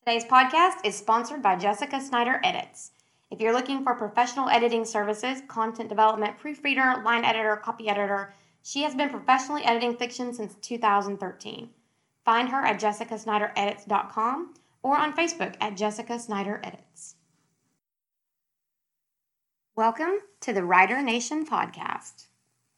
Today's podcast is sponsored by Jessica Snyder Edits. If you're looking for professional editing services, content development, proofreader, line editor, copy editor, she has been professionally editing fiction since 2013. Find her at jessicasnyderedits.com or on Facebook at Jessica Snyder Edits. Welcome to the Writer Nation podcast.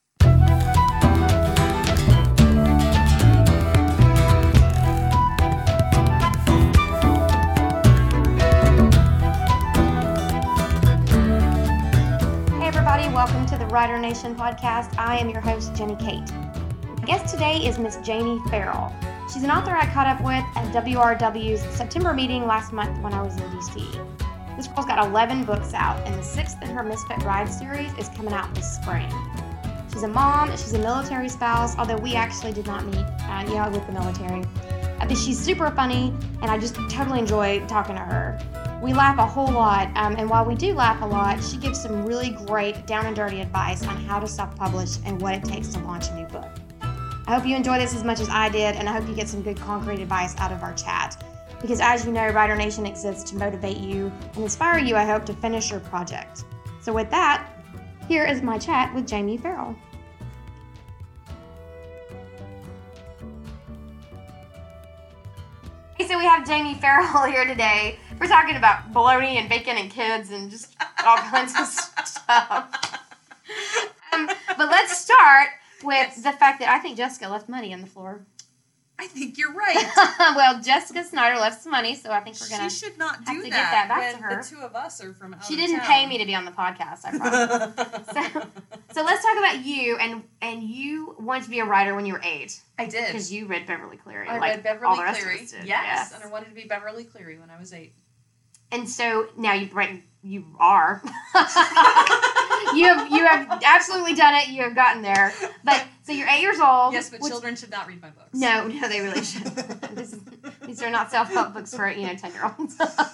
Welcome to the Writer Nation podcast. I am your host, Jenny Kate. My guest today is Miss Jamie Farrell. She's an author I caught up with at WRW's September meeting last month when I was in DC. This girl's got 11 books out, and the 6th in her Misfit Bride series is coming out this spring. She's a mom, she's a military spouse, although we actually did not meet, with the military. But she's super funny, and I just totally enjoy talking to her. We laugh a whole lot, and while we do laugh a lot, she gives some really great down and dirty advice on how to self-publish and what it takes to launch a new book. I hope you enjoy this as much as I did, and I hope you get some good concrete advice out of our chat. Because as you know, Writer Nation exists to motivate you and inspire you, I hope, to finish your project. So with that, here is my chat with Jamie Farrell. So we have Jamie Farrell here today. We're talking about bologna and bacon and kids and just all kinds of stuff. But let's start with the fact that I think Jessica left money on the floor. I think you're right. Well, Jessica Snyder left some money, so I think we're gonna. She should not do get that. that back to her. The two of us are from out She of didn't town. pay me to be on the podcast, I promise. So let's talk about you, and you wanted to be a writer when you were 8. I did. Because you read Beverly Cleary. I like read Beverly all the rest Cleary. Of us did. Yes, and I wanted to be Beverly Cleary when I was 8. And so now you are. you have absolutely done it. You have gotten there. But so you're 8 years old. Yes, but children should not read my books. No, they really shouldn't. These are not self-help books for 10-year-olds.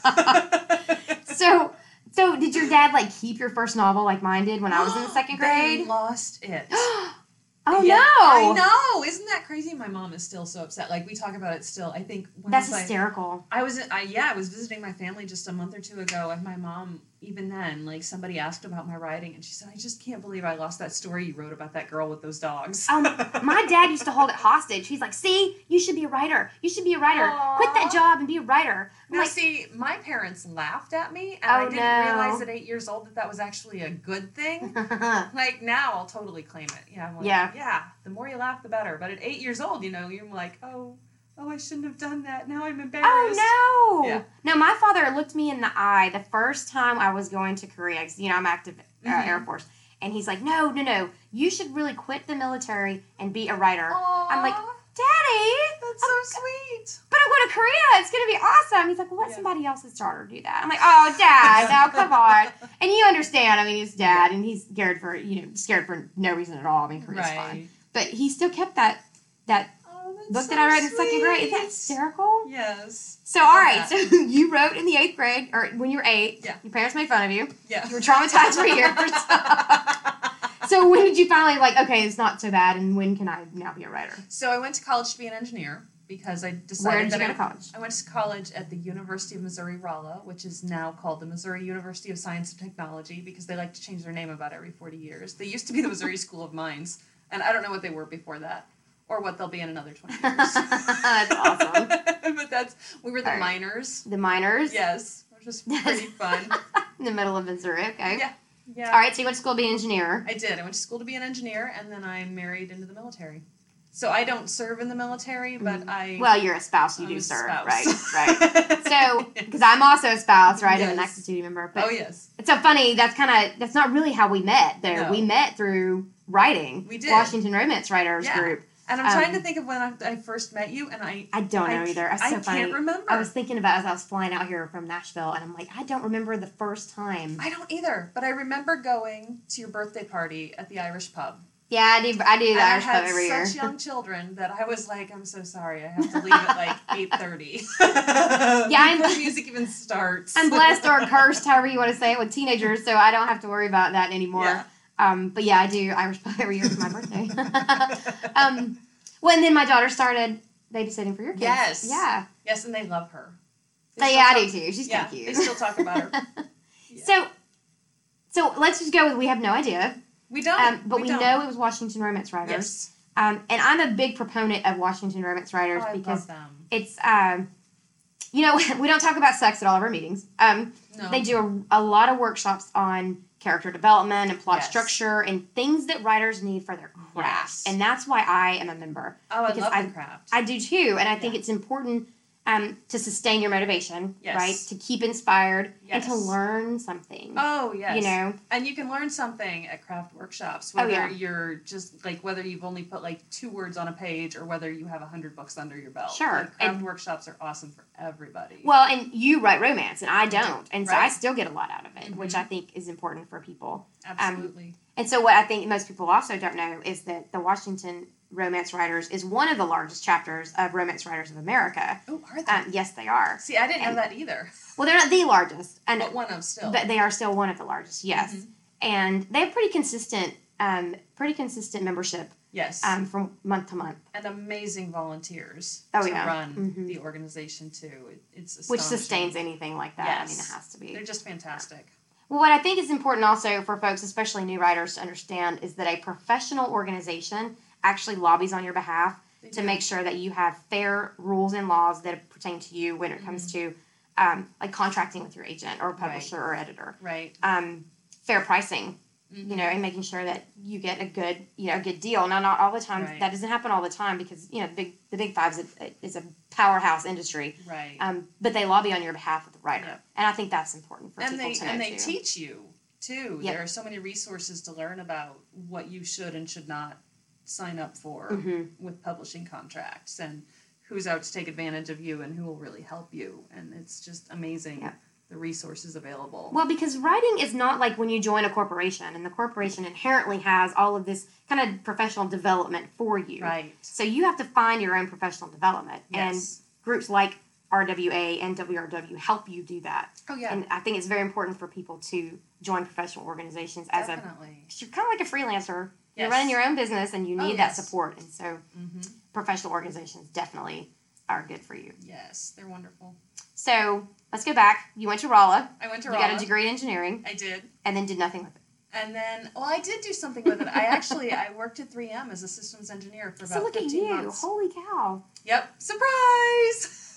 So did your dad keep your first novel like mine did when I was in the 2nd grade? They lost it. Oh, yeah, no. I know. Isn't that crazy? My mom is still so upset. We talk about it still. I think that's hysterical. I was visiting my family just a month or two ago, and my mom, even then, somebody asked about my writing, and she said, "I just can't believe I lost that story you wrote about that girl with those dogs." My dad used to hold it hostage. He's like, "See, you should be a writer. You should be a writer. Aww. Quit that job and be a writer." See, my parents laughed at me, and I didn't realize at 8 years old that was actually a good thing. Now I'll totally claim it. Yeah, I'm yeah, the more you laugh, the better. But at 8 years old, you're like, oh, I shouldn't have done that. Now I'm embarrassed. Oh, no. Yeah. No, my father looked me in the eye the first time I was going to Korea, because, I'm active Air Force. And he's like, no, you should really quit the military and be a writer. Aww. I'm like, Daddy. That's so sweet. But I'm going to Korea. It's going to be awesome. He's like, well, let somebody else's daughter do that. I'm like, oh, Dad, now come on. And you understand. He's Dad, and he's scared for no reason at all. Korea's fun. But he still kept that book that I read in 2nd grade. Is that hysterical? Yes. So, all right. So, you wrote in the 8th grade, or when you were 8. Yeah. Your parents made fun of you. Yeah. You were traumatized for years. So, when did you finally, okay, it's not so bad, and when can I now be a writer? So, I went to college to be an engineer because I decided Where did you go to college? I went to college at the University of Missouri-Rolla, which is now called the Missouri University of Science and Technology because they like to change their name about every 40 years. They used to be the Missouri School of Mines, and I don't know what they were before that. Or what they'll be in another 20 years. That's awesome. But we were the miners. The miners? Yes. Which was pretty fun. In the middle of Missouri, okay. Yeah. All right, so you went to school to be an engineer. I did. I went to school to be an engineer, and then I married into the military. So I don't serve in the military, but Well, you're a spouse. You do serve, spouse. Right. So, because I'm also a spouse, right? Yes. I'm an active duty member. But yes. It's so funny. That's not really how we met, though. No. We met through writing. We did. Washington Romance Writers Group. And I'm trying to think of when I first met you, and I don't know either. It's so funny. I can't remember. I was thinking about as I was flying out here from Nashville, and I'm like, I don't remember the first time. I don't either, but I remember going to your birthday party at the Irish pub. Yeah, I do the Irish pub every year. I had such young children that I was like, I'm so sorry, I have to leave at 8:30. Before the music even starts. I'm blessed or cursed, however you want to say it, with teenagers, so I don't have to worry about that anymore. Yeah. But yeah, I do Irish pub every year for my birthday. And then my daughter started babysitting for your kids. Yes. Yeah. Yes, and they love her. I do too. She's kind of cute. They still talk about her. Yeah. So let's just go with we have no idea. We don't. But we know it was Washington Romance Writers. Yes. And I'm a big proponent of Washington Romance Writers because it's, we don't talk about sex at all of our meetings. No. They do a lot of workshops on character development and plot structure and things that writers need for their craft. Yes. And that's why I am a member. Oh, I love the craft. I do too. And I think it's important to sustain your motivation, right? To keep inspired and to learn something. Oh, yes. You know? And you can learn something at craft workshops, whether you're just, like, whether you've only put, like, 2 words on a page or whether you have 100 books under your belt. Sure. Like, craft workshops are awesome for everybody. Well, and you write romance, and I don't. And so I still get a lot out of it, which I think is important for people. Absolutely. And so what I think most people also don't know is that the Washington Romance Writers is one of the largest chapters of Romance Writers of America. Oh, are they? Yes, they are. See, I didn't know that either. Well, they're not the largest. But one of still. But they are still one of the largest, yes. Mm-hmm. And they have pretty consistent membership. Yes. From month to month. And amazing volunteers to run the organization, too. It's astonishing. Which sustains anything like that. Yes. I mean, it has to be. They're just fantastic. Well, what I think is important also for folks, especially new writers, to understand is that a professional organization actually lobbies on your behalf to make sure that you have fair rules and laws that pertain to you when it comes to like contracting with your agent or publisher or editor. Right. Fair pricing, and making sure that you get a good deal. Now, not all the time. That doesn't happen all the time because, the Big Five is a powerhouse industry. Right. But they lobby on your behalf with the writer. Yep. And I think that's important for people to know, and they teach you, too. Yep. There are so many resources to learn about what you should and should not sign up for with publishing contracts and who's out to take advantage of you and who will really help you. And it's just amazing the resources available. Well, because writing is not like when you join a corporation, and the corporation inherently has all of this kind of professional development for you. Right. So you have to find your own professional development. Yes. And groups like RWA and WRW help you do that. Oh, yeah. And I think it's very important for people to join professional organizations as you're kind of like a freelancer. You're running your own business, and you need that support. And so professional organizations definitely are good for you. Yes, they're wonderful. So let's go back. You went to Rolla. I went to Rolla. You got a degree in engineering. I did. And then did nothing with it. And then, I did do something with it. I worked at 3M as a systems engineer for about 15 months. Holy cow. Yep. Surprise!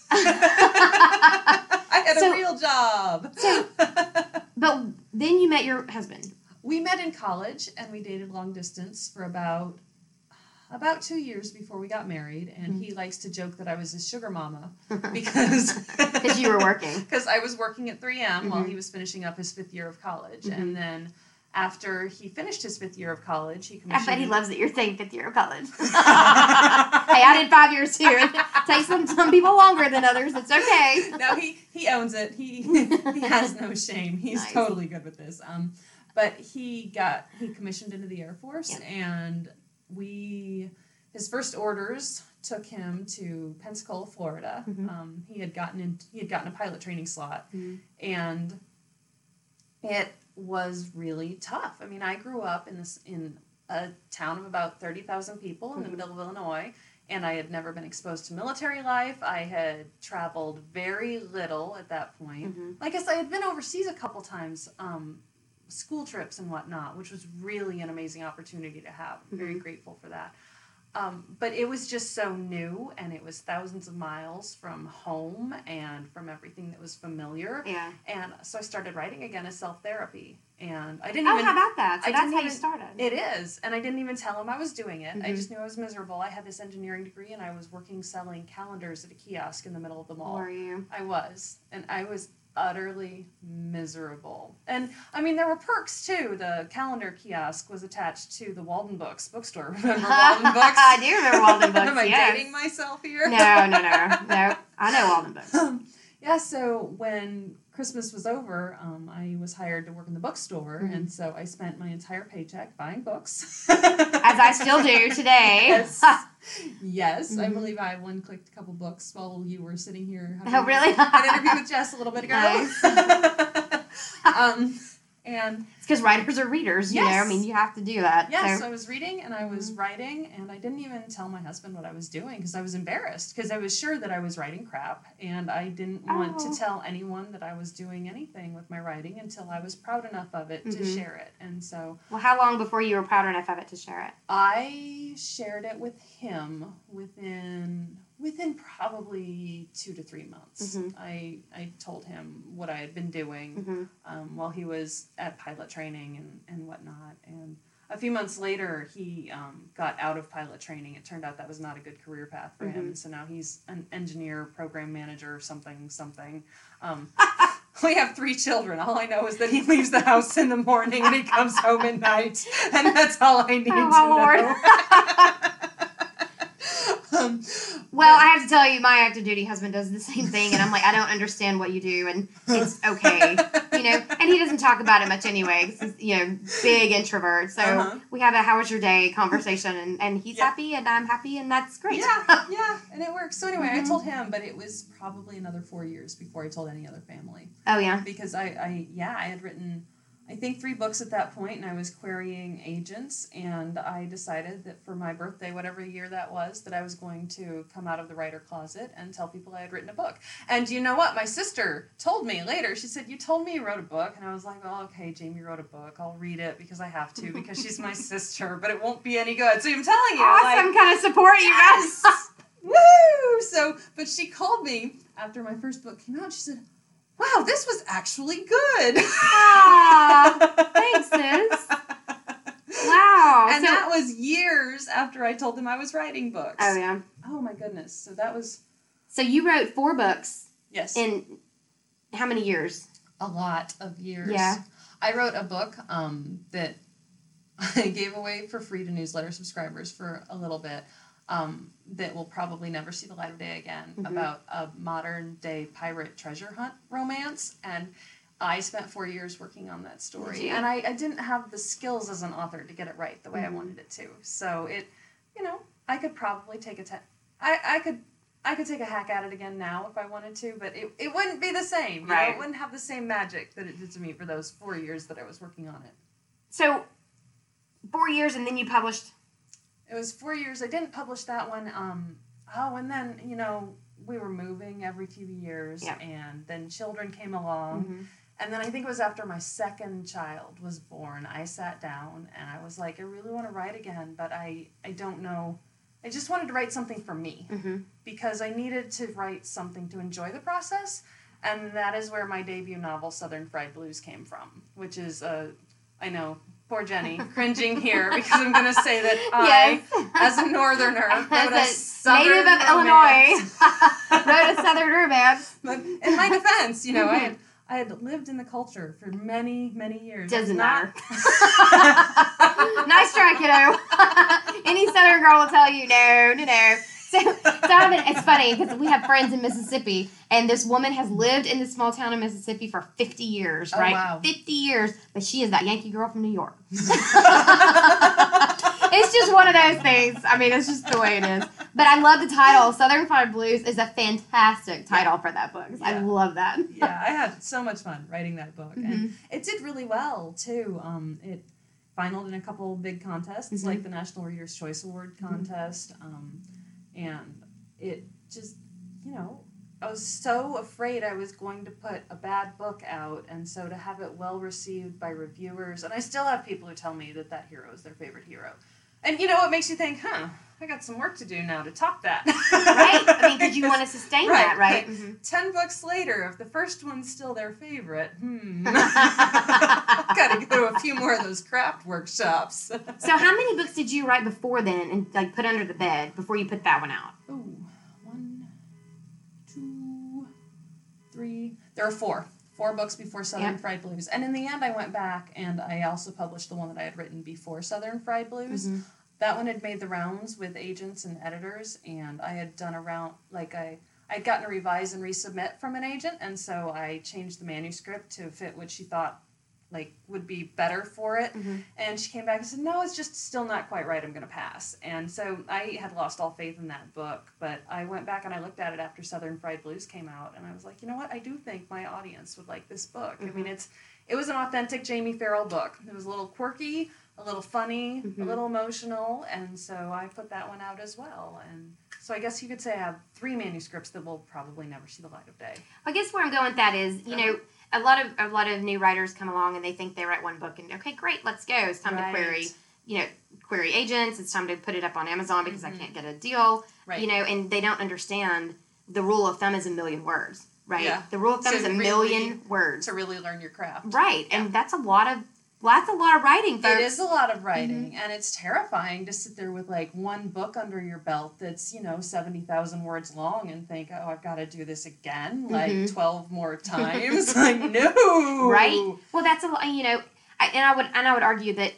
I had a real job. But then you met your husband. We met in college, and we dated long distance for about 2 years before we got married. And he likes to joke that I was his sugar mama because you were working. Because I was working at 3M while he was finishing up his 5th year of college, and then after he finished his 5th year of college, he commissioned. I bet he loves that you're saying 5th year of college. Hey, I did 5 years too. It takes some people longer than others. It's okay. No, he owns it. He has no shame. He's totally good with this. But he commissioned into the Air Force, and his first orders took him to Pensacola, Florida. He had gotten a pilot training slot, and it was really tough. I mean, I grew up in a town of about 30,000 people in the middle of Illinois, and I had never been exposed to military life. I had traveled very little at that point. I guess I had been overseas a couple times. School trips and whatnot, which was really an amazing opportunity to have. I'm very grateful for that. But it was just so new, and it was thousands of miles from home and from everything that was familiar. Yeah. And so I started writing again as self-therapy. And I didn't even... how about that? So that's how you started. It is. And I didn't even tell him I was doing it. I just knew I was miserable. I had this engineering degree, and I was working selling calendars at a kiosk in the middle of the mall. Were you? I was. And I was utterly miserable. And I mean, there were perks too. The calendar kiosk was attached to the Walden Books bookstore. Remember Walden Books? I do remember Walden Books. Am I dating myself here? No. I know Walden Books. So when Christmas was over, I was hired to work in the bookstore, and so I spent my entire paycheck buying books. As I still do today. Yes, I believe I one-clicked a couple books while you were sitting here. Oh, really? An interview with Jess a little bit ago. Nice. And it's because writers are readers, you know. I mean, you have to do that. Yes, so I was reading and I was writing, and I didn't even tell my husband what I was doing because I was embarrassed because I was sure that I was writing crap, and I didn't want to tell anyone that I was doing anything with my writing until I was proud enough of it to share it. And so, well, how long before you were proud enough of it to share it? I shared it with him within probably 2 to 3 months. I told him what I had been doing while he was at pilot training and whatnot. And a few months later, he got out of pilot training. It turned out that was not a good career path for him. So now he's an engineer, program manager, something. We have 3 children. All I know is that he leaves the house in the morning and he comes home at night. And that's all I need to know. Well, I have to tell you, my active duty husband does the same thing, and I'm like, I don't understand what you do, and it's okay, you know. And he doesn't talk about it much anyway, 'cause he's, you know, big introvert. So we have a "How was your day?" conversation, and he's happy, and I'm happy, and that's great. Yeah, and it works. So anyway, I told him, but it was probably another 4 years before I told any other family. Oh yeah, because I had written, I think 3 books at that point, and I was querying agents, and I decided that for my birthday, whatever year that was, that I was going to come out of the writer closet and tell people I had written a book. And you know what? My sister told me later, she said, "You told me you wrote a book," and I was like, "Oh, okay, Jamie wrote a book. I'll read it because I have to, because she's my sister, but it won't be any good." So I'm telling you. Awesome kind of support, you guys. Woo! So, but she called me after my first book came out, and she said, "Wow, this was actually good." Thanks, sis. Wow. And that was years after I told them I was writing books. Oh, yeah. Oh, my goodness. So that was... So you wrote 4 books. Yes. In how many years? A lot of years. Yeah. I wrote a book that I gave away for free to newsletter subscribers for a little bit. That will probably never see the light of day again, about a modern-day pirate treasure hunt romance, and I spent 4 years working on that story, and I didn't have the skills as an author to get it right the way I wanted it to, so it, you know, I could probably take I could take a hack at it again now if I wanted to, but it wouldn't be the same, you know? It wouldn't have the same magic that it did to me for those 4 years that I was working on it. So, 4 years, and then you published... It was 4 years. I didn't publish that one. And then, you know, we were moving every few years, and then children came along. And then I think it was after my second child was born, I sat down and I was like, I really want to write again, but I don't know. I just wanted to write something for me because I needed to write something to enjoy the process. And that is where my debut novel, Southern Fried Blues, came from, which is, I know, poor Jenny, cringing here because I'm going to say that I, as a northerner, wrote a southern native of Illinois, wrote a southern romance. But in my defense, you know, I had lived in the culture for many, many years. Doesn't matter. Nice try, kiddo. Any southern girl will tell you, no. So it's funny because we have friends in Mississippi, and this woman has lived in this small town in Mississippi for 50 years, right? Wow. 50 years, but she is that Yankee girl from New York. It's just one of those things. I mean, it's just the way it is. But I love the title. Southern Fried Blues is a fantastic title for that book. I love that. Yeah, I had so much fun writing that book. And it did really well, too. It finaled in a couple big contests, like the National Reader's Choice Award contest. And it just, you know, I was so afraid I was going to put a bad book out, and so to have it well received by reviewers, and I still have people who tell me that hero is their favorite hero. And, you know, it makes you think, I got some work to do now to top that. Right. I mean, because you want to sustain that, right? 10 books later, if the first one's still their favorite, got to go to a few more of those craft workshops. So how many books did you write before then and, like, put under the bed before you put that one out? Ooh, 1, 2, 3. There are 4. 4 books before Southern Fried Blues. And in the end, I went back and I also published the one that I had written before Southern Fried Blues. That one had made the rounds with agents and editors, and I had done a round, like I'd gotten a revise and resubmit from an agent, and so I changed the manuscript to fit what she thought like would be better for it. Mm-hmm. And she came back and said, no, it's just still not quite right. I'm going to pass. And so I had lost all faith in that book, but I went back and I looked at it after Southern Fried Blues came out, and I was like, you know what? I do think my audience would like this book. Mm-hmm. I mean, it was an authentic Jamie Farrell book. It was a little quirky, a little funny, mm-hmm. a little emotional, and so I put that one out as well. And so I guess you could say I have 3 manuscripts that will probably never see the light of day. I guess where I'm going with that is, you know, a lot of new writers come along and they think they write one book and okay, great, let's go. It's time to query agents. It's time to put it up on Amazon because I can't get a deal. Right. You know, and they don't understand the rule of thumb is 1 million words. Right. Yeah. The rule of thumb is 1 million words to really learn your craft. Right, yeah. And that's a lot of writing, folks. It is a lot of writing, and it's terrifying to sit there with like one book under your belt that's 70,000 words long and think, oh, I've got to do this again like 12 more times. Like no, right? Well, that's a lot. I would argue that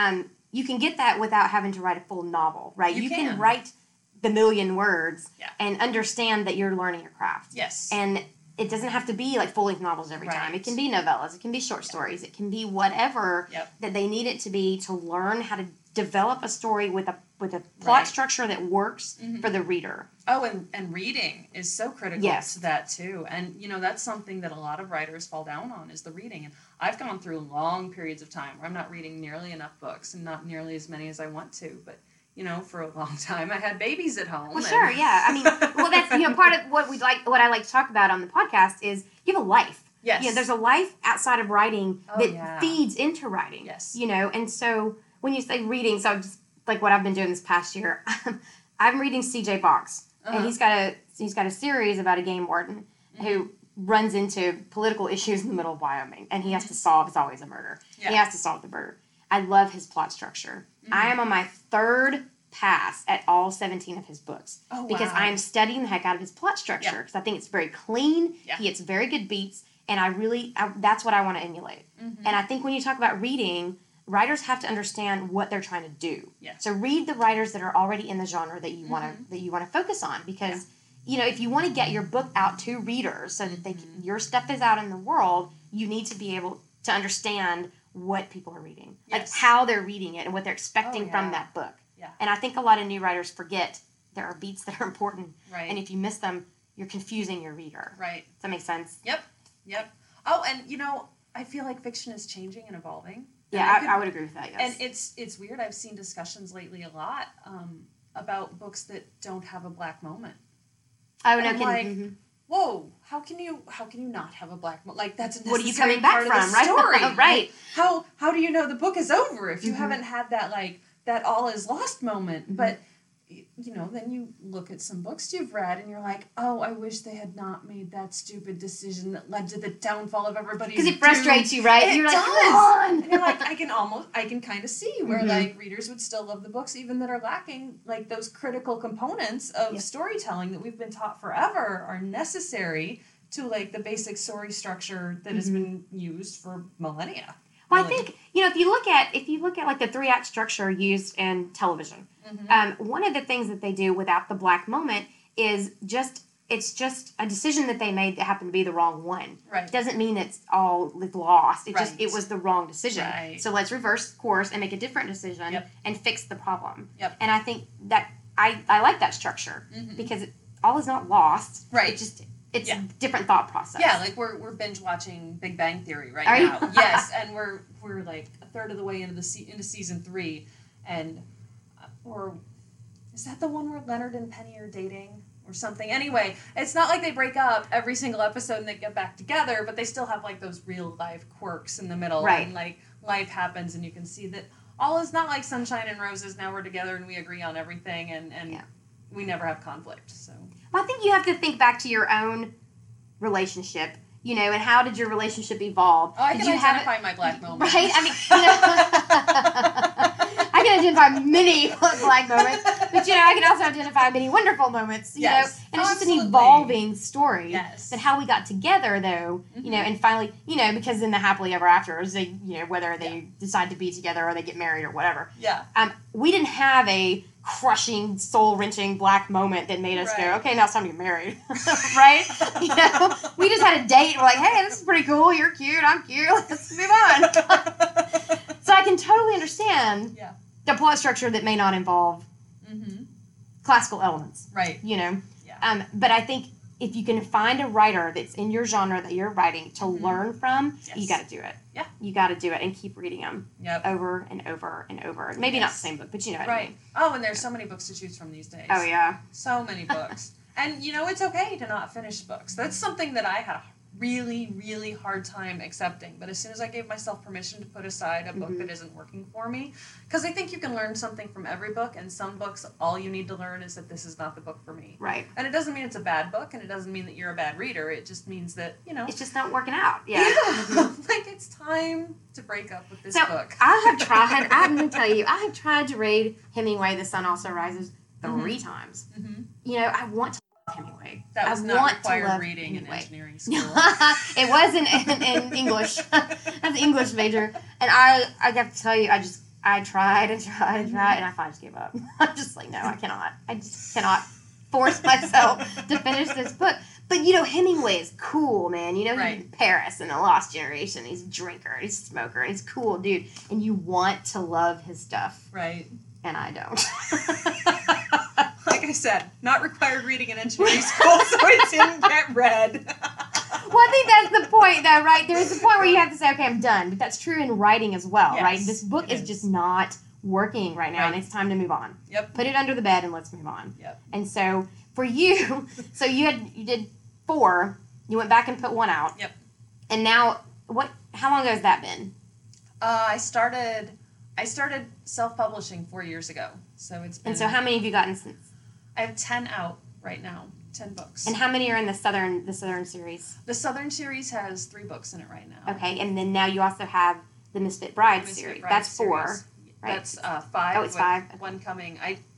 you can get that without having to write a full novel, right? You can write the 1 million words and understand that you're learning your craft. Yes, and it doesn't have to be like full-length novels every time. It can be novellas. It can be short stories. It can be whatever that they need it to be to learn how to develop a story with a plot structure that works for the reader. Oh, and reading is so critical to that too. And that's something that a lot of writers fall down on is the reading. And I've gone through long periods of time where I'm not reading nearly enough books and not nearly as many as I want to, but for a long time, I had babies at home. Well, sure, yeah. I mean, well, that's part of what I like to talk about on the podcast is you have a life. Yes. There's a life outside of writing that feeds into writing. Yes. And so when you say reading, so just like what I've been doing this past year, I'm reading C.J. Box, and he's got a series about a game warden who runs into political issues in the middle of Wyoming, and he has to solve. It's always a murder. Yeah. He has to solve the murder. I love his plot structure. I am on my 3rd pass at all 17 of his books because I am studying the heck out of his plot structure because I think it's very clean. Yeah. He hits very good beats, and that's what I want to emulate. Mm-hmm. And I think when you talk about reading, writers have to understand what they're trying to do. Yeah. So read the writers that are already in the genre that you want to focus on because if you want to get your book out to readers so that your stuff is out in the world, you need to be able to understand what people are reading, like how they're reading it and what they're expecting from that book. Yeah. And I think a lot of new writers forget there are beats that are important. Right. And if you miss them, you're confusing your reader. Right. Does that make sense? Yep. Oh, and I feel like fiction is changing and evolving. Yeah, I would agree with that, yes. And it's weird. I've seen discussions lately a lot about books that don't have a black moment. Oh, no kidding. Whoa, how can you not have a black moment? Like, that's a necessary what are you coming back part from, of the story. Right? Right. Like, how do you know the book is over if you haven't had that, like, that all is lost moment? Mm-hmm. But, then you look at some books you've read and you're like, oh, I wish they had not made that stupid decision that led to the downfall of everybody. Because it frustrates you, right? You're like, come on! And you're like, I can kind of see where, like, readers would still love the books even that are lacking, like, those critical components of storytelling that we've been taught forever are necessary to, like, the basic story structure that has been used for millennia. Well, I think, if you look at like the 3-act structure used in television, one of the things that they do without the black moment is it's just a decision that they made that happened to be the wrong one. Right. It doesn't mean it's all lost. It was the wrong decision. Right. So let's reverse course and make a different decision and fix the problem. Yep. And I think that I like that structure because all is not lost. Right. It's a different thought process. Yeah, like we're binge watching Big Bang Theory right now. Yes, and we're like a third of the way into season 3, and is that the one where Leonard and Penny are dating or something? Anyway, it's not like they break up every single episode and they get back together, but they still have like those real life quirks in the middle, and like life happens, and you can see that all is not like sunshine and roses. Now we're together and we agree on everything, and we never have conflict. So. Well, I think you have to think back to your own relationship, and how did your relationship evolve? Oh, I can identify my black moments. Right? I mean, I can identify many black moments, but, I can also identify many wonderful moments, you know? And it's just an evolving story. Yes. But how we got together, though, and finally, because in the happily ever afters, they, whether they decide to be together or they get married or whatever. Yeah. We didn't have a crushing, soul-wrenching black moment that made us go, okay, now it's time to get married. Right? We just had a date and we're like, hey, this is pretty cool. You're cute. I'm cute. Let's move on. So I can totally understand the plot structure that may not involve classical elements. Right. Yeah. But I think if you can find a writer that's in your genre that you're writing to learn from, you got to do it. Yeah. You got to do it and keep reading them over and over and over. Maybe not the same book, but you know what I mean. Oh, and there's so many books to choose from these days. Oh, yeah. So many books. And, it's okay to not finish books. That's something that I had a really, really hard time accepting. But as soon as I gave myself permission to put aside a book that isn't working for me, because I think you can learn something from every book, and some books, all you need to learn is that this is not the book for me. Right. And it doesn't mean it's a bad book, and it doesn't mean that you're a bad reader. It just means that, it's just not working out. Yeah. Like, it's time to break up with this book. I'm going to tell you, I have tried to read Hemingway, The Sun Also Rises 3 times. I want to love Hemingway. That was not required reading in engineering school. It was in English. I was an English major. And I have to tell you, I tried and tried and tried, and I finally just gave up. I'm just like, no, I cannot. I just cannot force myself to finish this book. But, Hemingway is cool, man. He's in Paris in The Lost Generation. He's a drinker, he's a smoker, and he's a cool dude. And you want to love his stuff. Right. And I don't. Like I said, not required reading in engineering school, so it didn't get read. Well, I think that's the point, though, right? There's a point where you have to say, okay, I'm done. But that's true in writing as well, right? This book is just not working right now, and it's time to move on. Yep. Put it under the bed and let's move on. Yep. And so for you, you did 4. You went back and put 1 out. Yep. And now, how long ago has that been? I started self-publishing 4 years ago. So it's been... And so how many have you gotten since? I have 10 out right now. 10 books. And how many are in the Southern series? The Southern series has 3 books in it right now. Okay, and then now you also have the Misfit Bride series. That's 4, right? That's 5. Oh, it's 5. Okay. 1 coming.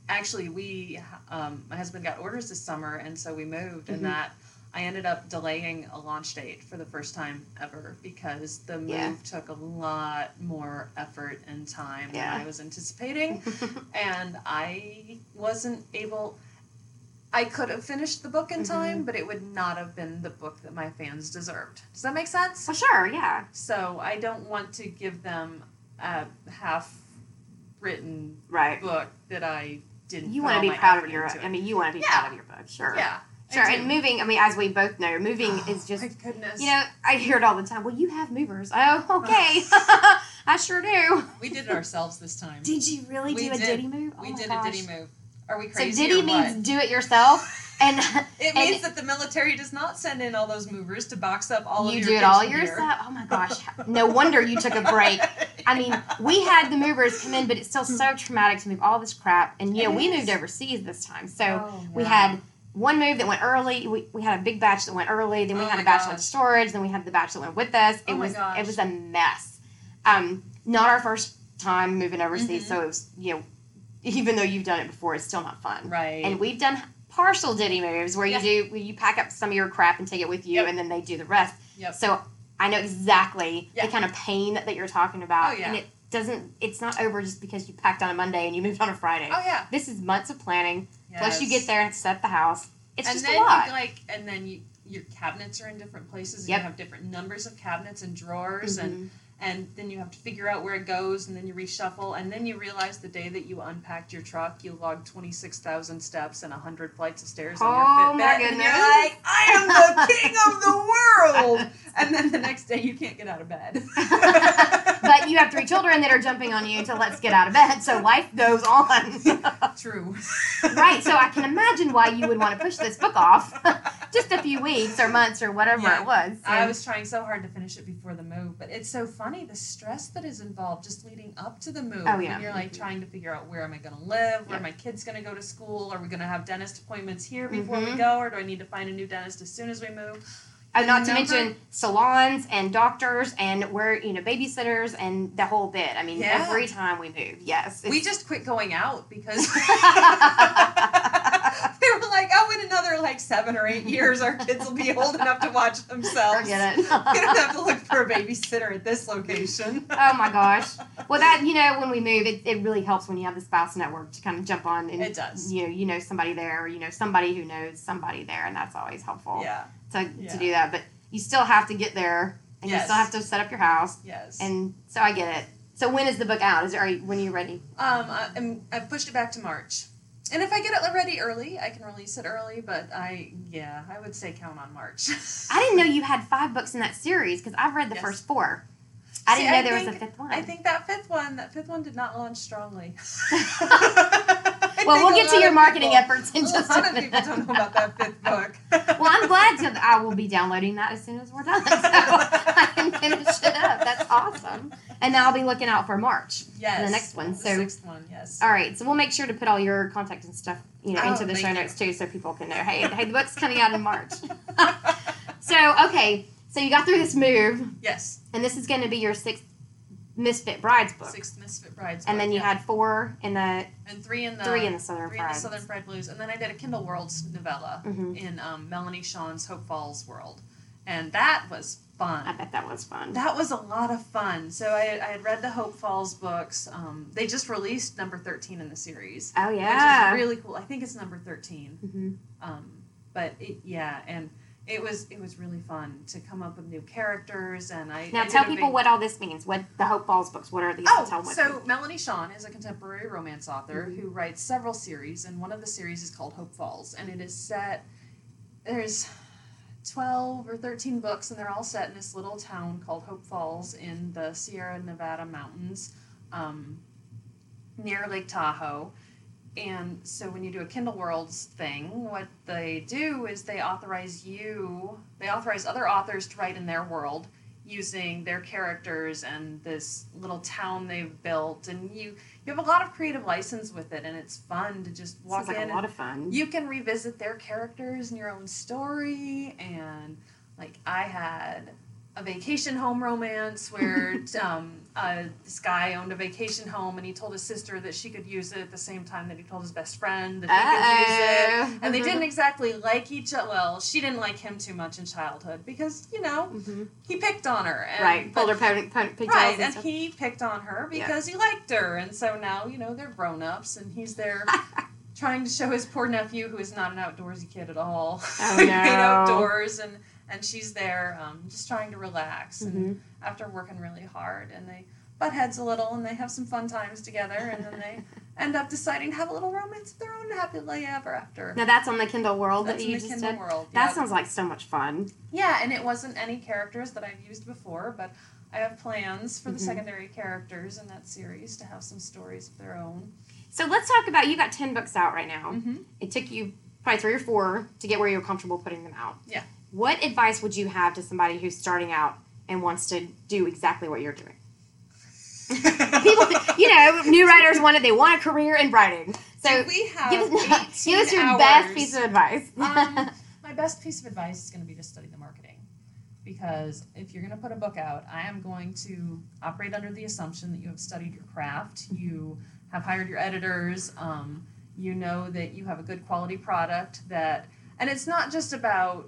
My husband got orders this summer, and so we moved, and that I ended up delaying a launch date for the first time ever because the move took a lot more effort and time than I was anticipating, and I wasn't able... I could have finished the book in time, but it would not have been the book that my fans deserved. Does that make sense? Well, sure, yeah. So I don't want to give them a half-written book that I didn't. You want to be proud of your. You want to be proud of your book, sure. Yeah. Sure, and moving. As we both know, moving is just. My goodness. I hear it all the time. Well, you have movers. Oh, okay. I sure do. We did it ourselves this time. Did you really do a Diddy move? We did a Diddy move. Are we crazy? So Diddy means do it yourself, and it means that the military does not send in all those movers to box up all of your. You do it all yourself. Oh my gosh! No wonder you took a break. We had the movers come in, but it's still so traumatic to move all this crap. And we moved overseas this time, so we had one move that went early. We had a big batch that went early. Then we had a batch that went to storage. Then we had the batch that went with us. It was a mess. Not our first time moving overseas, so it was even though you've done it before, it's still not fun. Right. And we've done partial Diddy moves where you pack up some of your crap and take it with you, and then they do the rest. Yep. So I know exactly the kind of pain that you're talking about. Oh, yeah. And it's not over just because you packed on a Monday and you moved on a Friday. Oh, yeah. This is months of planning. Yes. Plus you get there and set the house. It's just a lot. And then your cabinets are in different places. And you have different numbers of cabinets and drawers and then you have to figure out where it goes, and then you reshuffle, and then you realize the day that you unpacked your truck, you logged 26,000 steps and 100 flights of stairs on your Fitbit, and you're like, I am the king of the world! And then the next day you can't get out of bed. But you have 3 children that are jumping on you to let's get out of bed, so life goes on. True. Right, so I can imagine why you would want to push this book off just a few weeks or months or whatever it was. So. I was trying so hard to finish it before the move, but it's so funny, the stress that is involved just leading up to the move. Oh, yeah. When you're trying to figure out where am I going to live, where are my kids going to go to school, are we going to have dentist appointments here before we go, or do I need to find a new dentist as soon as we move? Not to mention salons and doctors and babysitters and the whole bit. Every time we move, yes. We just quit going out because we were like, in another another like 7 or 8 years, our kids will be old enough to watch themselves. Forget it. We don't have to look for a babysitter at this location. Oh my gosh. Well, that, when we move, it really helps when you have the spouse network to kind of jump on. And, it does. You know somebody there, or somebody who knows somebody there, and that's always helpful. Yeah. To do that, but you still have to get there, and you still have to set up your house. Yes. And so I get it. So when is the book out? When are you ready? I've pushed it back to March. And if I get it ready early, I can release it early, but I would say count on March. I didn't know you had 5 books in that series, because I've read the first 4. I didn't know there was a 5th one. I think that fifth one did not launch strongly. Well, we'll get to your marketing efforts in just a minute. A lot of people don't know about that 5th book. Well, I'm glad I will be downloading that as soon as we're done, so I can finish it up. That's awesome. And now I'll be looking out for March. Yes. For the next one. So, the 6th one, yes. All right, so we'll make sure to put all your contact and stuff, into the show notes too, so people can know, hey, the book's coming out in March. So, okay, so you got through this move. Yes. And this is going to be your 6th Misfit Brides book. 6th Misfit Brides book. And then you had 4 in the... And 3 in the... 3 in the Southern Fried. 3 in the Southern Fried Blues. And then I did a Kindle Worlds novella in Melanie Shawn's Hope Falls world. And that was fun. I bet that was fun. That was a lot of fun. So I had read the Hope Falls books. They just released number 13 in the series. Oh, yeah. Which is really cool. I think it's number 13. But, it was really fun to come up with new characters, and Now tell people what all this means. What the Hope Falls books, what are these? Melanie Shawn is a contemporary romance author who writes several series, and one of the series is called Hope Falls, and it is set, there's 12 or 13 books, and they're all set in this little town called Hope Falls in the Sierra Nevada mountains, near Lake Tahoe. And so when you do a Kindle Worlds thing, what they do is they authorize other authors to write in their world using their characters and this little town they've built. And you have a lot of creative license with it, and it's fun to just walk in. Sounds like a lot of fun. You can revisit their characters in your own story. And like I had a vacation home romance where this guy owned a vacation home, and he told his sister that she could use it at the same time that he told his best friend that he could use it. And they didn't exactly like each other. Well, she didn't like him too much in childhood because, he picked on her. And, pulled her pigtails. Right, and he picked on her because he liked her. And so now, they're grown-ups, and he's there trying to show his poor nephew, who is not an outdoorsy kid at all, outdoors, and she's there just trying to relax and after working really hard, and they butt heads a little, and they have some fun times together, and then they end up deciding to have a little romance of their own happily ever after. Now that's on the Kindle World that you just Kindle did? World, That sounds like so much fun. Yeah, and it wasn't any characters that I've used before, but I have plans for the secondary characters in that series to have some stories of their own. So let's talk about, you got 10 books out right now. It took you probably 3 or 4 to get where you're comfortable putting them out. Yeah. What advice would you have to somebody who's starting out and wants to do exactly what you're doing? People, new writers they want a career in writing. So we have give us your hours. best piece of advice. My best piece of advice is going to be to study the marketing. Because if you're going to put a book out, I am going to operate under the assumption that you have studied your craft, you have hired your editors, you know that you have a good quality product and it's not just about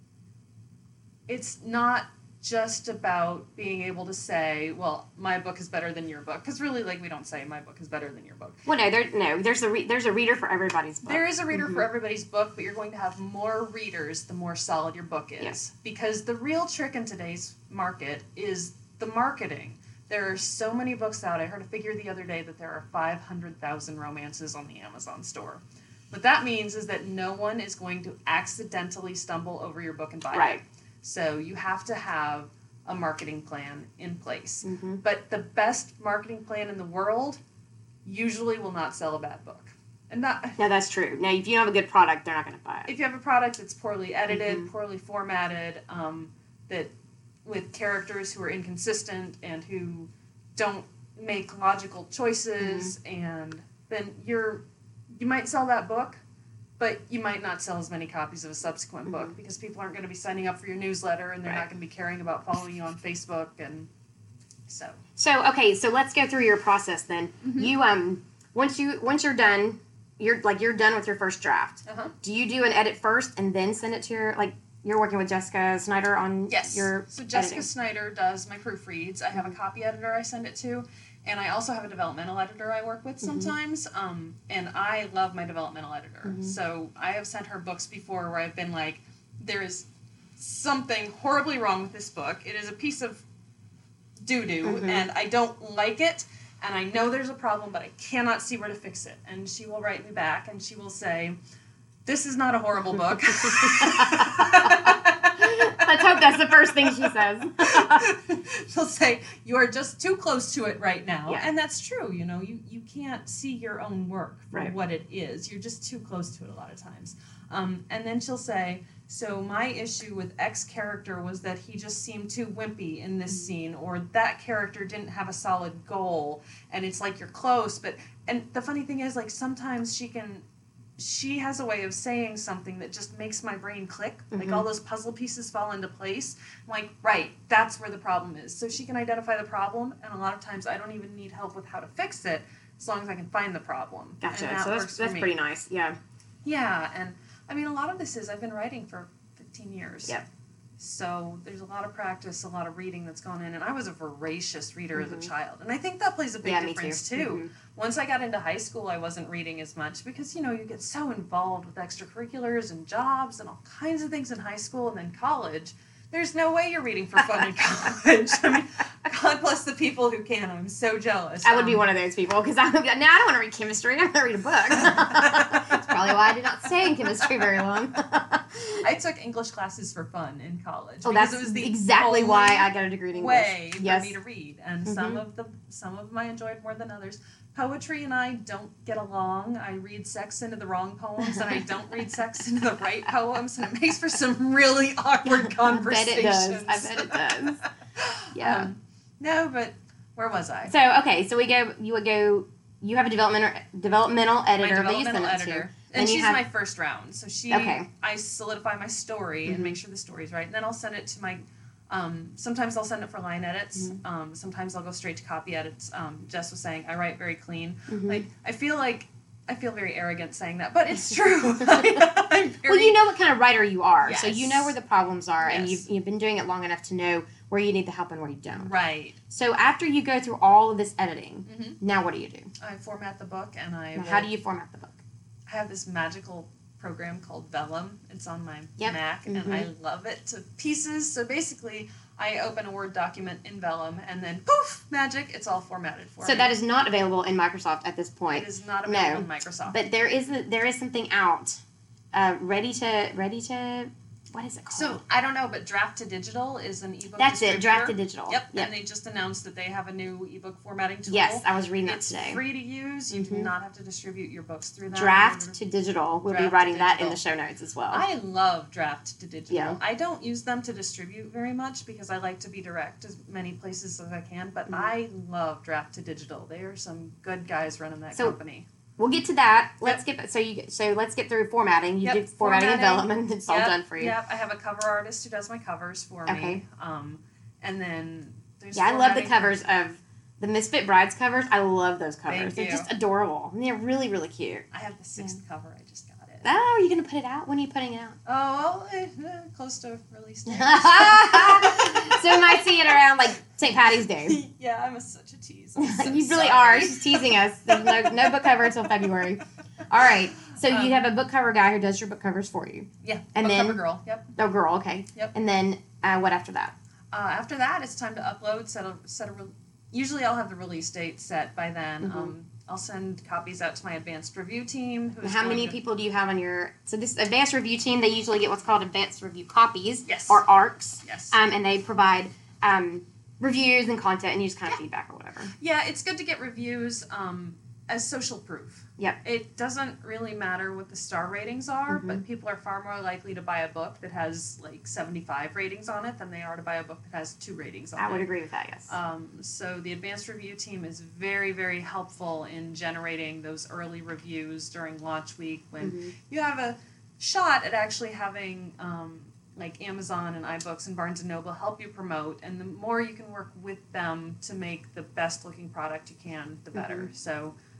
being able to say, well, my book is better than your book. Because really, we don't say my book is better than your book. Well, there's a reader for everybody's book. There is a reader for everybody's book, but you're going to have more readers the more solid your book is. Yes. Because the real trick in today's market is the marketing. There are so many books out. I heard a figure the other day that there are 500,000 romances on the Amazon store. What that means is that no one is going to accidentally stumble over your book and buy it. So you have to have a marketing plan in place. But the best marketing plan in the world usually will not sell a bad book. No, that's true. Now, if you don't have a good product, they're not going to buy it. If you have a product that's poorly edited, poorly formatted, that with characters who are inconsistent and who don't make logical choices, and then you might sell that book, but you might not sell as many copies of a subsequent book because people aren't going to be signing up for your newsletter, and they're not going to be caring about following you on Facebook, and so. So okay, so let's go through your process then. You once you're done you're done with your first draft. Do you do an edit first and then send it to you're working with Jessica Snyder on your So Jessica Snyder does my proofreads. I have a copy editor I send it to, and I also have a developmental editor I work with sometimes. And I love my developmental editor. So I have sent her books before where I've been like, there is something horribly wrong with this book. It is a piece of doo-doo, and I don't like it, and I know there's a problem, but I cannot see where to fix it. And she will write me back, and she will say, this is not a horrible book. Let's hope that's the first thing she says. She'll say, you are just too close to it right now. Yeah. And that's true. You can't see your own work for what it is. You're just too close to it a lot of times. And then she'll say, so my issue with X character was that he just seemed too wimpy in this scene, or that character didn't have a solid goal. And it's like, you're close. And the funny thing is, sometimes she has a way of saying something that just makes my brain click. Like, all those puzzle pieces fall into place. I'm like, right, that's where the problem is. So she can identify the problem, and a lot of times I don't even need help with how to fix it, as long as I can find the problem. Gotcha. So that's pretty nice. Yeah. Yeah, and I mean, a lot of this is I've been writing for 15 years. Yep. So there's a lot of practice, a lot of reading that's gone in. And I was a voracious reader as a child. And I think that plays a big difference, too. Once I got into high school, I wasn't reading as much because, you get so involved with extracurriculars and jobs and all kinds of things in high school. And then college, there's no way you're reading for fun in college. I mean, God bless the people who can. I'm so jealous. I would be one of those people because I don't want to read chemistry. I want to read a book. That's probably why I did not stay in chemistry very long. I took English classes for fun in college. Oh, that's exactly why I got a degree in English. Way for me to read, and some of them I enjoyed more than others. Poetry and I don't get along. I read sex into the wrong poems, and I don't read sex into the right poems, and it makes for some really awkward conversations. I bet it does. Yeah. No, but where was I? So you have a developmental editor that you send it to. And she's my first round. So I solidify my story and make sure the story's right. And then I'll send it to my, sometimes I'll send it for line edits. Sometimes I'll go straight to copy edits. Jess was saying, I write very clean. I feel very arrogant saying that, but it's true. Well, you know what kind of writer you are. Yes. So you know where the problems are, and you've been doing it long enough to know where you need the help and where you don't. Right. So after you go through all of this editing, now what do you do? I format the book, and how do you format the book? I have this magical program called Vellum. It's on my Mac, and I love it to pieces. So basically, I open a Word document in Vellum, and then poof, magic, it's all formatted for me. So that is not available in Microsoft at this point. It is not available in Microsoft. But there is something out, ready to. What is it called? So, I don't know, but Draft to Digital is an ebook That's distributor. it, Draft to Digital. Yep, and they just announced that they have a new ebook formatting tool. Yes, I was reading that today. It's free to use. You do not have to distribute your books through that. Draft to Digital. We'll be writing that in the show notes as well. I love Draft to Digital. Yeah. I don't use them to distribute very much because I like to be direct as many places as I can, but I love Draft to Digital. They are some good guys running that company. We'll get to that. Let's get through formatting. You do formatting and development. It's all done for you. Yep. I have a cover artist who does my covers for me. And then there's I love the covers of the Misfit Brides covers. I love those covers. They're just adorable. And they're really, really cute. I have the 6th cover. I just got it. Oh, are you going to put it out? When are you putting it out? Oh, close to release date. So we might see it around St. Patty's Day. Yeah, I'm such a tease. You really are. She's teasing us. There's no book cover until February. All right. So you have a book cover guy who does your book covers for you. Yeah. And book then cover girl. Yep. Oh, girl. Okay. Yep. And then what after that? After that, it's time to upload. Usually, I'll have the release date set by then. I'll send copies out to my advanced review team. How many people do you have on your... So this advanced review team, they usually get what's called advanced review copies. Yes. Or ARCs. Yes. And they provide reviews and content and use kind of feedback or whatever. Yeah, it's good to get reviews as social proof. Yep. It doesn't really matter what the star ratings are, but people are far more likely to buy a book that has 75 ratings on it than they are to buy a book that has 2 ratings on it. I would agree with that, yes. So the advanced review team is very, very helpful in generating those early reviews during launch week when you have a shot at actually having Amazon and iBooks and Barnes & Noble help you promote, and the more you can work with them to make the best looking product you can, the better. So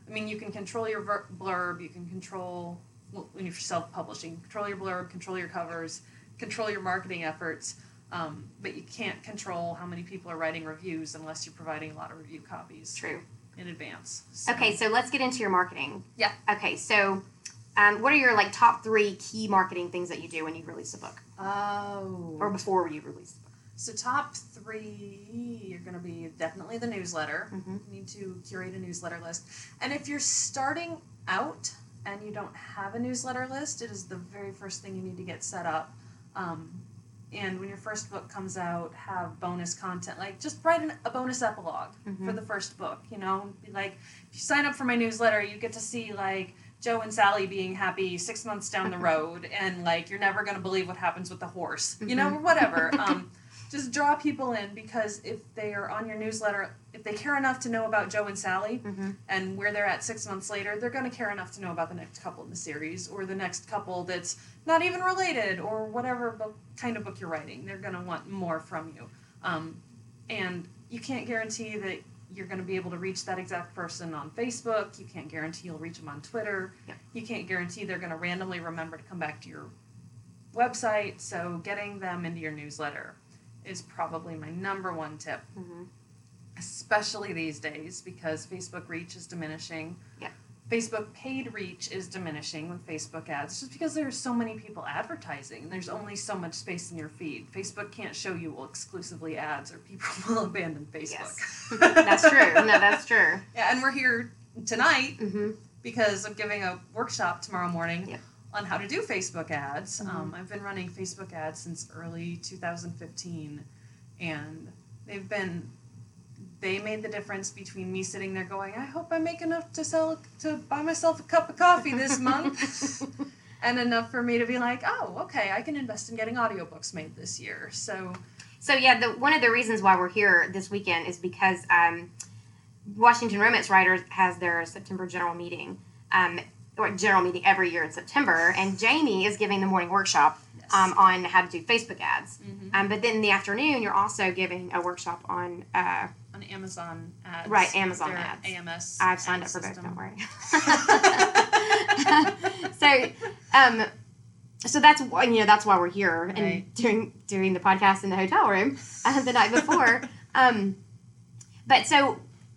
I mean, you can control your blurb, you can control, when you're self-publishing, control your blurb, control your covers, control your marketing efforts, but you can't control how many people are writing reviews unless you're providing a lot of review copies. True. In advance. So. Okay, so let's get into your marketing. Yeah. Okay, so what are your top 3 key marketing things that you do when you release a book? Oh. Or before you release the book? So top 3 are going to be definitely the newsletter. Mm-hmm. You need to curate a newsletter list. And if you're starting out and you don't have a newsletter list, it is the very first thing you need to get set up. And when your first book comes out, have bonus content. Just write a bonus epilogue for the first book, Be if you sign up for my newsletter, you get to see, Joe and Sally being happy 6 months down the road, and, you're never going to believe what happens with the horse, or whatever. Just draw people in, because if they are on your newsletter, if they care enough to know about Joe and Sally and where they're at 6 months later, they're going to care enough to know about the next couple in the series, or the next couple that's not even related, or whatever kind of book you're writing. They're going to want more from you. And you can't guarantee that you're going to be able to reach that exact person on Facebook. You can't guarantee you'll reach them on Twitter. Yep. You can't guarantee they're going to randomly remember to come back to your website. So getting them into your newsletter is probably my number 1 tip. Especially these days, because Facebook reach is diminishing. Yeah. Facebook paid reach is diminishing with Facebook ads, just because there are so many people advertising. There's only so much space in your feed. Facebook can't show you exclusively ads, or people will abandon Facebook. Yes. That's true. No, that's true. Yeah, and we're here tonight because I'm giving a workshop tomorrow morning on how to do Facebook ads. I've been running Facebook ads since early 2015, and they made the difference between me sitting there going, I hope I make enough to buy myself a cup of coffee this month, and enough for me to be like, oh, okay, I can invest in getting audiobooks made this year. So yeah, one of the reasons why we're here this weekend is because Washington Romance Writers has their September general meeting, or general meeting every year in September, and Jamie is giving the morning workshop on how to do Facebook ads. But then in the afternoon, you're also giving a workshop on Amazon ads. Right, Amazon ads. AMS. I've signed up for both, don't worry. So that's why we're here, and doing the podcast in the hotel room the night before. But so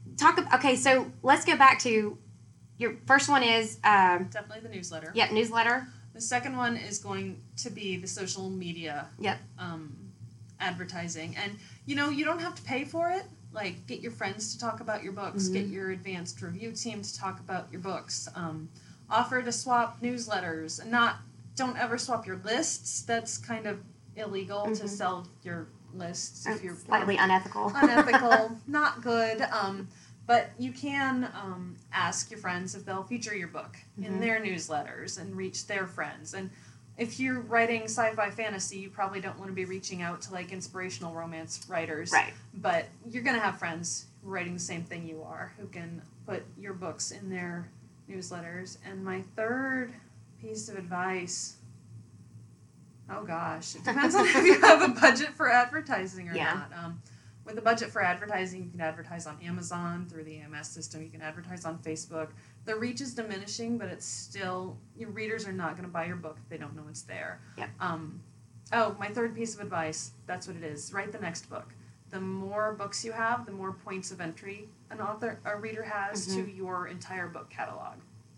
so let's go back to your first one is definitely the newsletter. Yep, newsletter. The second one is going to be the social media. Yep. Advertising, and you don't have to pay for it. Get your friends to talk about your books, get your advanced review team to talk about your books, offer to swap newsletters, and don't ever swap your lists. That's kind of illegal to sell your lists if you're slightly unethical. Not good. But you can ask your friends if they'll feature your book in their newsletters and reach their friends. And if you're writing sci-fi fantasy, you probably don't want to be reaching out to inspirational romance writers. Right. But you're going to have friends writing the same thing you are who can put your books in their newsletters. And my third piece of advice, oh gosh, it depends on if you have a budget for advertising or not. With a budget for advertising, you can advertise on Amazon through the AMS system. You can advertise on Facebook. The reach is diminishing, but it's still, your readers are not going to buy your book if they don't know it's there. Yep. My third piece of advice, that's what it is. Write the next book. The more books you have, the more points of entry a reader has to your entire book catalog.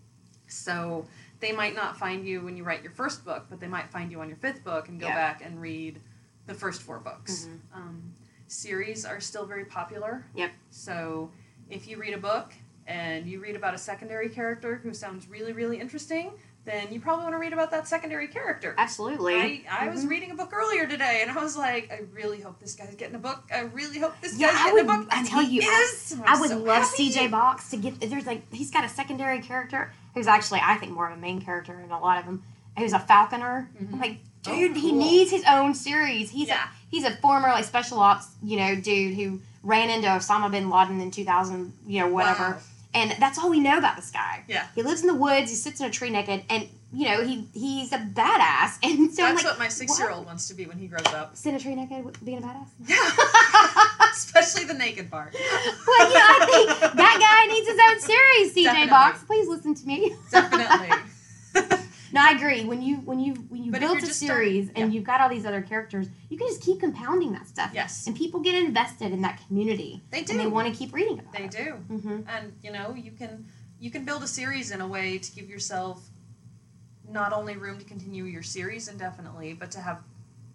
So they might not find you when you write your first book, but they might find you on your 5th book and go back and read the first 4 books. Series are still very popular. Yep. So if you read a book and you read about a secondary character who sounds really, really interesting, then you probably want to read about that secondary character. Absolutely. I was reading a book earlier today, and I was like, I really hope this guy's getting a book. I really hope this guy's getting a book. I tell you, I would love CJ Box to get, he's got a secondary character who's actually, I think, more of a main character in a lot of them, who's a falconer. Dude, he needs his own series. He's a former special ops, dude who ran into Osama bin Laden in 2000, whatever. Wow. And that's all we know about this guy. Yeah. He lives in the woods. He sits in a tree naked, and he's a badass. And so that's what my 6-year-old wants to be when he grows up. Sit in a tree naked, being a badass. Yeah. Especially the naked part. Well, I think that guy needs his own series, CJ Definitely. Box. Please listen to me. Definitely. No, I agree. When you build a series and you've got all these other characters, you can just keep compounding that stuff. Yes. And people get invested in that community. They do. And they want to keep reading about it. They do. Mm-hmm. And, you can build a series in a way to give yourself not only room to continue your series indefinitely, but to have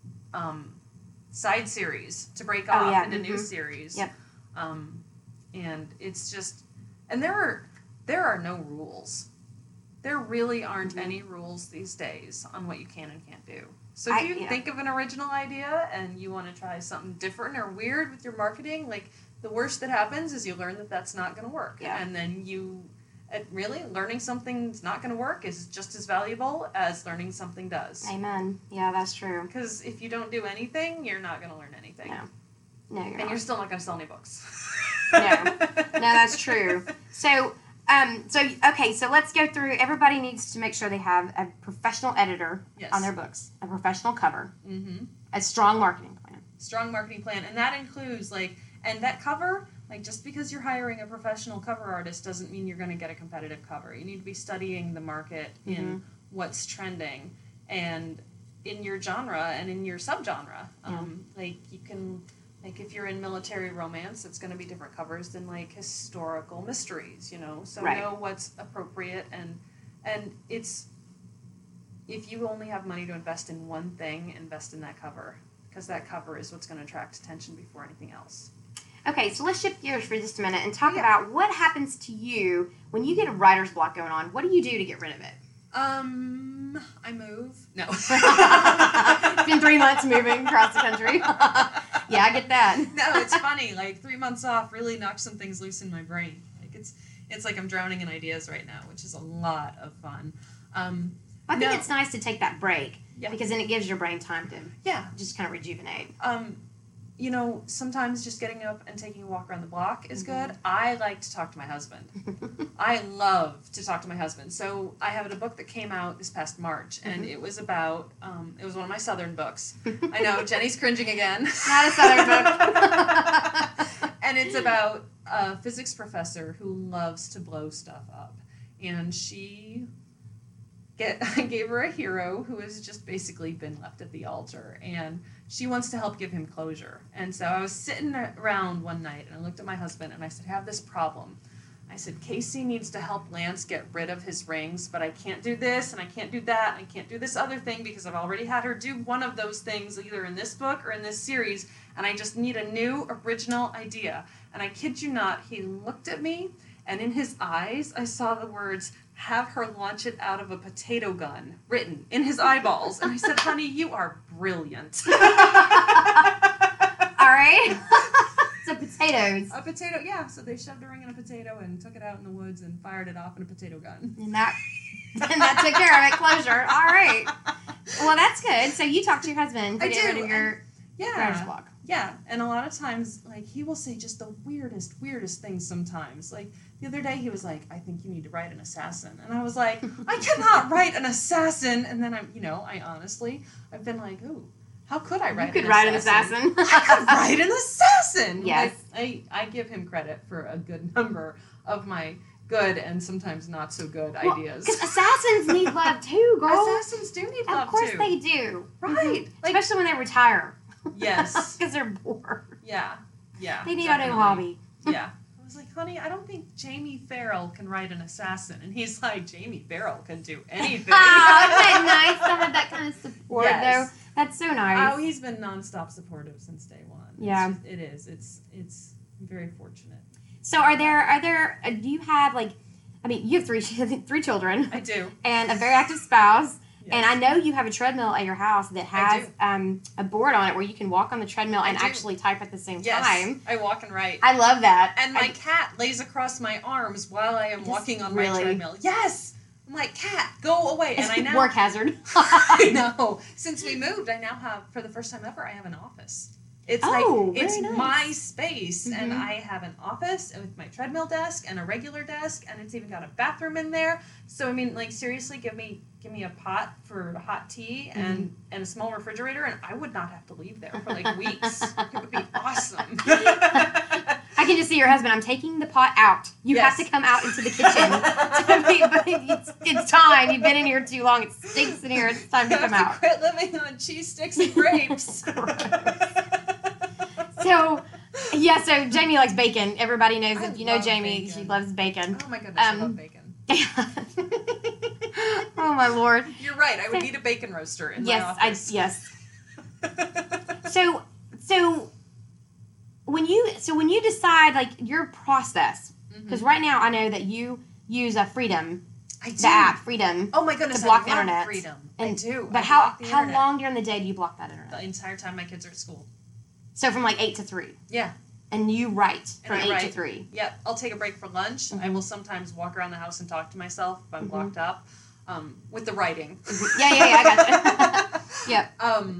side series to break off into new series. Yep. And it's just, and there are no rules. There really aren't any rules these days on what you can and can't do. So if you think of an original idea and you want to try something different or weird with your marketing, like, the worst that happens is you learn that that's not going to work. Yeah. And then really, learning something's not going to work is just as valuable as learning something does. Amen. Yeah, that's true. Because if you don't do anything, you're not going to learn anything. No, you're not. And you're still not going to sell any books. No, that's true. So let's go through. Everybody needs to make sure they have a professional editor on their books, a professional cover, a strong marketing plan. Strong marketing plan. And that includes, and that cover, just because you're hiring a professional cover artist doesn't mean you're going to get a competitive cover. You need to be studying the market in what's trending and in your genre and in your subgenre. You can... if you're in military romance, it's going to be different covers than, historical mysteries, So know what's appropriate, and it's... If you only have money to invest in one thing, invest in that cover, because that cover is what's going to attract attention before anything else. Okay, so let's shift gears for just a minute and talk about what happens to you when you get a writer's block going on. What do you do to get rid of it? I move. No. It's been 3 months moving across the country. Yeah, I get that. No, it's funny. 3 months off really knocked some things loose in my brain. It's like I'm drowning in ideas right now, which is a lot of fun. I think it's nice to take that break because then it gives your brain time to just kind of rejuvenate. Sometimes just getting up and taking a walk around the block is good. I like to talk to my husband. I love to talk to my husband. So I have a book that came out this past March, and it was about, it was one of my Southern books. I know, Jenny's cringing again. Not a Southern book. And it's about a physics professor who loves to blow stuff up. And I gave her a hero who has just basically been left at the altar, and she wants to help give him closure. And so I was sitting around one night, and I looked at my husband, and I said, I have this problem. I said, Casey needs to help Lance get rid of his rings, but I can't do this, and I can't do that, and I can't do this other thing, because I've already had her do one of those things, either in this book or in this series, and I just need a new, original idea. And I kid you not, he looked at me, and in his eyes, I saw the words, have her launch it out of a potato gun, written in his eyeballs. And I said, honey, you are brilliant. All right. So potatoes. A potato, yeah. So they shoved a ring in a potato and took it out in the woods and fired it off in a potato gun. And that took care of it, closure. All right. Well, that's good. So you talk to your husband to get rid of your writer's block. Yeah, and a lot of times, he will say just the weirdest things sometimes. The other day, he was like, I think you need to write an assassin. And I was like, I cannot write an assassin. And then I've been like, ooh, how could I write an assassin? You could write an assassin. I could write an assassin. Yes. I give him credit for a good number of my good and sometimes not so good ideas. Because assassins need love too, girl. Assassins do need love too. Of course they do. Right. Especially when they retire. Yes. Because they're bored. Yeah. They need a new hobby. Yeah. I was like, honey, I don't think Jamie Farrell can write an assassin. And he's like, Jamie Farrell can do anything. Isn't that nice to have that kind of support, though? That's so nice. Oh, he's been nonstop supportive since day one. Yeah. It is. It's very fortunate. So do you have, you have three children. I do. And a very active spouse. Yes. And I know you have a treadmill at your house that has a board on it where you can walk on the treadmill and actually type at the same time. I walk and write. I love that. And my cat lays across my arms while I am walking on my treadmill. Yes! I'm like, cat, go away. It's and I now work hazard. I know. Since we moved, I now have, for the first time ever, I have an office. It's it's nice. My space, and I have an office with my treadmill desk and a regular desk, and it's even got a bathroom in there. So seriously, give me a pot for hot tea and a small refrigerator, and I would not have to leave there for weeks. It would be awesome. can just see your husband. I'm taking the pot out. You have to come out into the kitchen. It's time. You've been in here too long. It stinks in here. It's time to come out. Quit living on cheese sticks and grapes. So Jamie likes bacon. Everybody knows that. You know Jamie. Bacon. She loves bacon. Oh my goodness, I love bacon. Oh my Lord. You're right. I would need a bacon roaster in my office. Yes. So when you decide, like, your process, because right now I know that you use a Freedom, the app Freedom. Oh my goodness, to block I love internet. Freedom. I do. But how long during the day do you block that internet? The entire time my kids are at school. So from like 8 to 3. Yeah. And you write from 8 to 3. Yep. I'll take a break for lunch. Mm-hmm. I will sometimes walk around the house and talk to myself if I'm blocked up. With the writing. Yeah, I got you. Yep.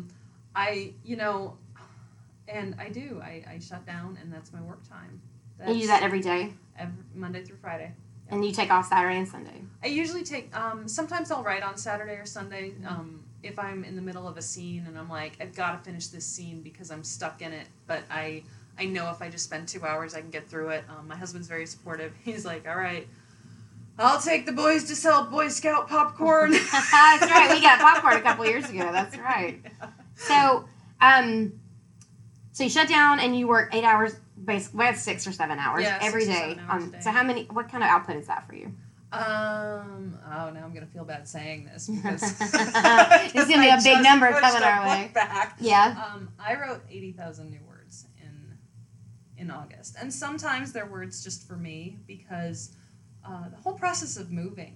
And I do. I shut down, and that's my work time. And you do that every day? Monday through Friday. Yep. And you take off Saturday and Sunday? I usually take, sometimes I'll write on Saturday or Sunday, if I'm in the middle of a scene and I'm like, I've got to finish this scene because I'm stuck in it, but I know if I just spend 2 hours, I can get through it. My husband's very supportive. He's like, all right, I'll take the boys to sell Boy Scout popcorn. That's right. We got popcorn a couple years ago. That's right. Yeah. So you shut down and you work 8 hours, basically 6 or 7 hours every day. So what kind of output is that for you? Now I'm going to feel bad saying this because it's going to be a big number coming our way. Back. Yeah. I wrote 80,000 new words in August. And sometimes they're words just for me because the whole process of moving,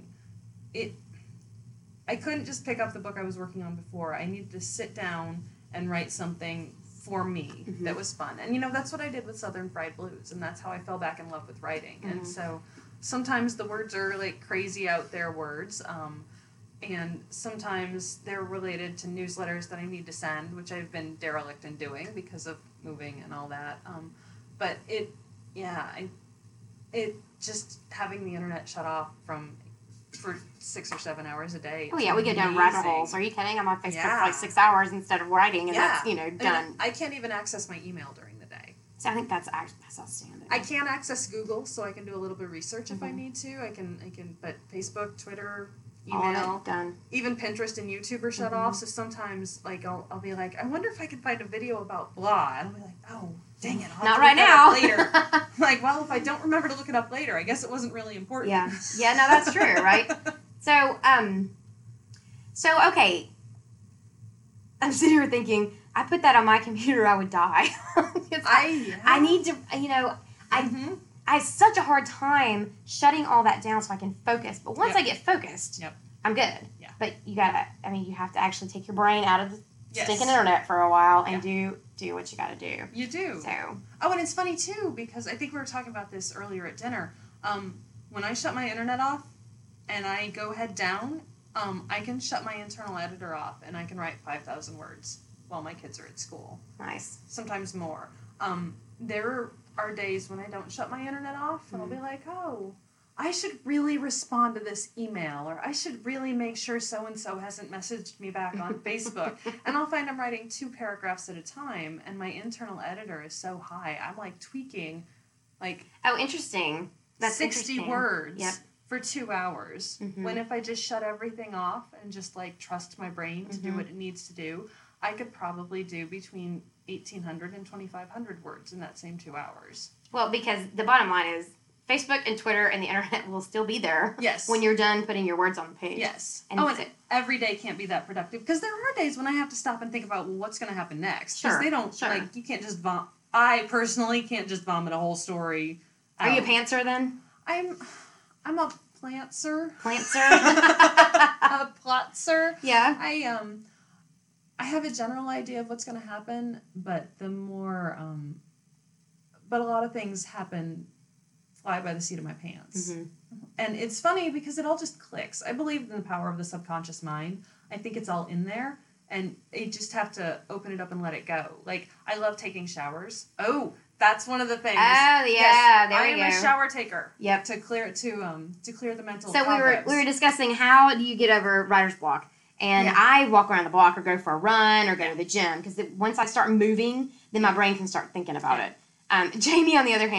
I couldn't just pick up the book I was working on before. I needed to sit down and write something for me that was fun. And, that's what I did with Southern Fried Blues, and that's how I fell back in love with writing. And so sometimes the words are, like, crazy out there words, and sometimes they're related to newsletters that I need to send, which I've been derelict in doing because of moving and all that. But just having the internet shut off for 6 or 7 hours a day. Oh yeah, we get down rabbit holes. Are you kidding? I'm on Facebook for like 6 hours instead of writing, and that's done. I can't even access my email during the day. So I think that's outstanding. I can access Google, so I can do a little bit of research if I need to. I can, but Facebook, Twitter, email, done. Even Pinterest and YouTube are shut off. So sometimes, like, I'll be like, I wonder if I can find a video about blah, and I'll be like, oh, dang it, I'll not right now. Later. Like, well, if I don't remember to look it up later, I guess it wasn't really important. Yeah, no, that's true, right? So, okay. I'm sitting here thinking, I put that on my computer, I would die. I need to, I have such a hard time shutting all that down so I can focus. But once I get focused, I'm good. Yeah. But you have to actually take your brain out of the stinking internet for a while and do what you got to do. You do. So. Oh, and it's funny, too, because I think we were talking about this earlier at dinner. When I shut my internet off and I go head down, I can shut my internal editor off and I can write 5,000 words while my kids are at school. Nice. Sometimes more. There are days when I don't shut my internet off and I'll be like, oh, I should really respond to this email, or I should really make sure so-and-so hasn't messaged me back on Facebook. And I'll find I'm writing 2 paragraphs at a time, and my internal editor is so high. I'm, like, tweaking, like... Oh, interesting. That's 60 words for 2 hours. When if I just shut everything off and just, like, trust my brain to do what it needs to do, I could probably do between 1,800 and 2,500 words in that same 2 hours. Well, because the bottom line is Facebook and Twitter and the internet will still be there. Yes. When you're done putting your words on the page. Yes. And every day can't be that productive because there are days when I have to stop and think about what's going to happen next. Because they don't like you can't just vomit. I personally can't just vomit a whole story. Are you a pantser then? I'm a plantser. Plantser. A plotser. Yeah. I have a general idea of what's going to happen, but the more but a lot of things fly by the seat of my pants. And it's funny because it all just clicks. I believe in the power of the subconscious mind. I think it's all in there, and you just have to open it up and let it go. Like, I love taking showers. Oh, that's one of the things. Oh, yeah, yes, there you go. I am a shower taker. Yep. To clear the mental So cobwebs. we were discussing how do you get over writer's block. And I walk around the block or go for a run or go to the gym because once I start moving, then my brain can start thinking about it. Jamie, on the other hand,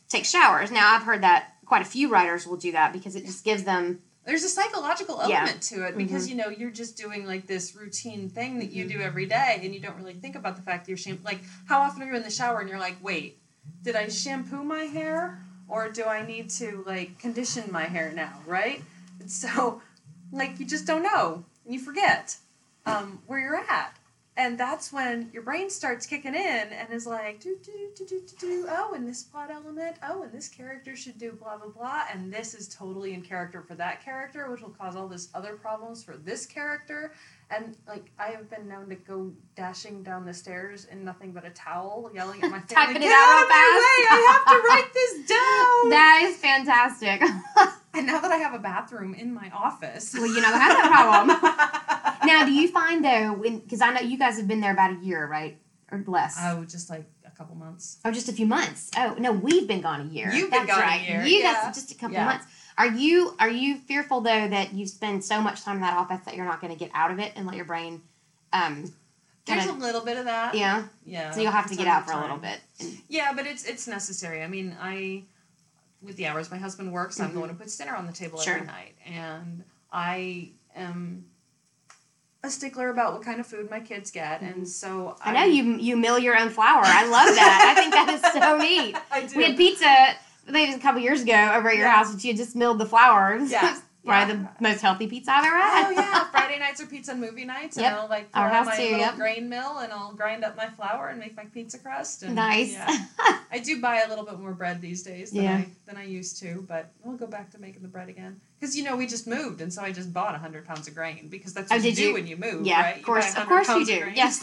take showers. Now, I've heard that quite a few writers will do that because it just gives them... There's a psychological element to it because, you know, you're just doing, like, this routine thing that you do every day, and you don't really think about the fact that you're like, how often are you in the shower and you're like, wait, did I shampoo my hair, or do I need to, like, condition my hair now, right? And so, like, you just don't know, and you forget where you're at. And that's when your brain starts kicking in and is like, oh, and this plot element, oh, and this character should do blah, blah, blah, and this is totally in character for that character, which will cause all this other problems for this character. And, like, I have been known to go dashing down the stairs in nothing but a towel, yelling at my family, typing it out real fast. I have to write this down. That is fantastic. And now that I have a bathroom in my office. Well, you never had that problem. Now, do you find, though, because I know you guys have been there about a year, right? Or less? Oh, just like a couple months. Oh, just a few months. Oh, no, we've been gone a year. You've been gone a year. You guys just a couple months. Are you fearful, though, that you spend so much time in that office that you're not going to get out of it and let your brain... There's a little bit of that. Yeah? Yeah. So you'll have to get out for a little bit. Yeah, but it's necessary. I mean, with the hours my husband works, I'm the one who puts dinner on the table every night. And I am a stickler about what kind of food my kids get. And so I know you mill your own flour. I love that. I think that is so neat. I do. We had pizza maybe a couple years ago over at your house, and she had just milled the flour. Yeah. Probably the most healthy pizza I've ever had. Oh, yeah. Friday nights are pizza and movie nights. And I'll, like, pour out my little grain mill, and I'll grind up my flour and make my pizza crust. And, nice. Yeah. I do buy a little bit more bread these days than I used to, but we'll go back to making the bread again. Because, you know, we just moved, and so I just bought 100 pounds of grain, because that's what you do when you move, right? Of course you do. Yes.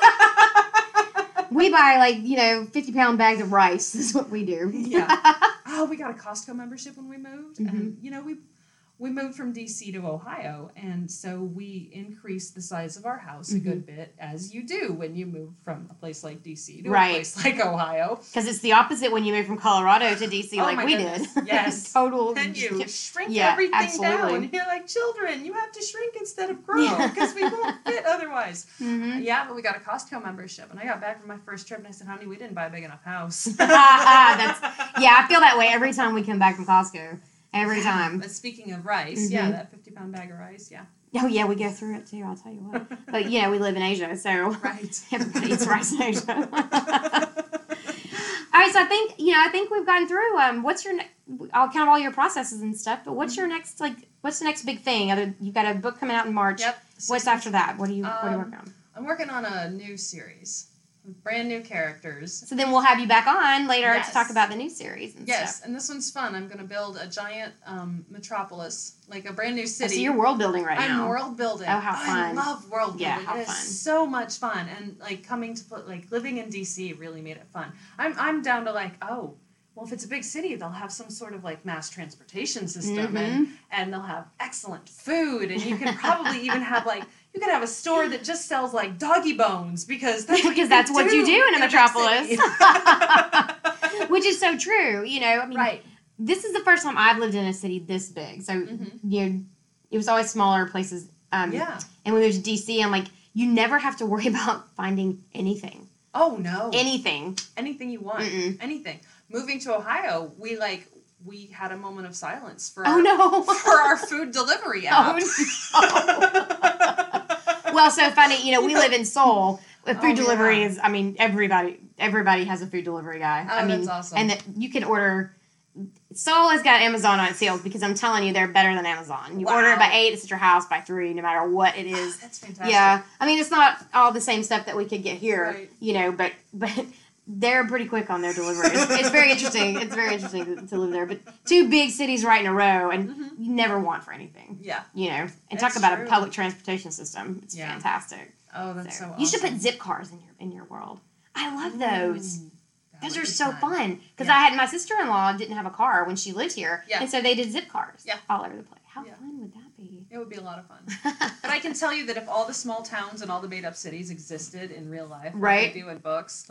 We buy, like, 50-pound bags of rice is what we do. Yeah. Oh, we got a Costco membership when we moved, and, we moved from D.C. to Ohio, and so we increased the size of our house a good bit, as you do when you move from a place like D.C. to a place like Ohio. Because it's the opposite when you move from Colorado to D.C. like we did. Yes. Total. And you shrink everything down. And you're like, children, you have to shrink instead of grow, because we won't fit otherwise. Yeah, but we got a Costco membership, and I got back from my first trip, and I said, honey, we didn't buy a big enough house. I feel that way every time we come back from Costco. Every time. But speaking of rice, that 50-pound bag of rice, Oh, yeah, we go through it, too, I'll tell you what. But, we live in Asia, so everybody eats rice in Asia. All right, so I think we've gotten through, what's your, I'll count all your processes and stuff, but what's your next, what's the next big thing? You've got a book coming out in March. Yep. What's after that? What are you working on? I'm working on a new series. Brand new characters. So then we'll have you back on later to talk about the new series and stuff. Yes, and this one's fun. I'm going to build a giant metropolis, like a brand new city. So you're world building right now. I'm world building. Oh, how fun. I love world building. Yeah, how it fun. Is so much fun. And living in DC really made it fun. I'm down to well, if it's a big city, they'll have some sort of mass transportation system and they'll have excellent food, and you can probably even have you could have a store that just sells doggy bones, because that's what you do in a metropolis. Which is so true, right. This is the first time I've lived in a city this big. So, it was always smaller places. And when we moved to DC, I'm like, you never have to worry about finding anything. Oh, no. Anything. Anything you want. Anything. Moving to Ohio, we had a moment of silence for our food delivery app. Well, so funny, we live in Seoul. Food delivery is, everybody has a food delivery guy. That's awesome. And that you can order. Seoul has got Amazon on its heels, because I'm telling you, they're better than Amazon. You order it by 8, it's at your house by 3, no matter what it is. That's fantastic. Yeah, it's not all the same stuff that we could get here, but they're pretty quick on their delivery. It's very interesting. It's very interesting to live there. But 2 big cities right in a row, and you never want for anything. Yeah. And talk about a public transportation system. It's fantastic. Oh, that's so awesome. You should put zip cars in your world. I love those. Those are so fun. Because my sister-in-law didn't have a car when she lived here. Yeah. And so they did zip cars all over the place. How fun would that be? It would be a lot of fun. But I can tell you that if all the small towns and all the made-up cities existed in real life, like they do in books,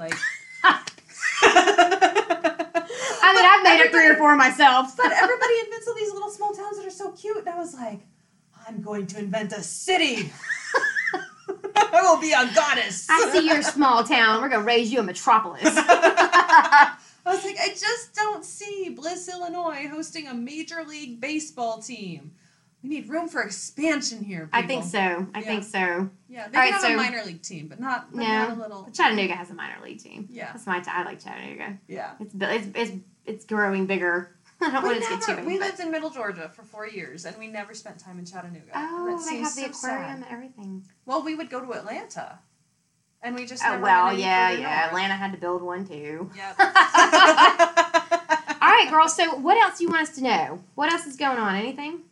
I've made up 3 or 4 myself. But everybody invents all these little small towns that are so cute, and I was like, I'm going to invent a city. I will be a goddess. I see your small town. We're going to raise you a metropolis. I was like, I just don't see Bliss, Illinois, hosting a Major League Baseball team. We need room for expansion here, people. I think so. I think so. Yeah, they can have a minor league team, but not a little. Chattanooga has a minor league team. Yeah. That's I like Chattanooga. Yeah. It's growing bigger. I don't want it to get too big. We lived in Middle Georgia for 4 years, and we never spent time in Chattanooga. Oh, they have the aquarium and everything. Well, we would go to Atlanta, and we just never went yeah. Atlanta had to build one, too. Yep. All right, girl, so what else do you want us to know? What else is going on? Anything?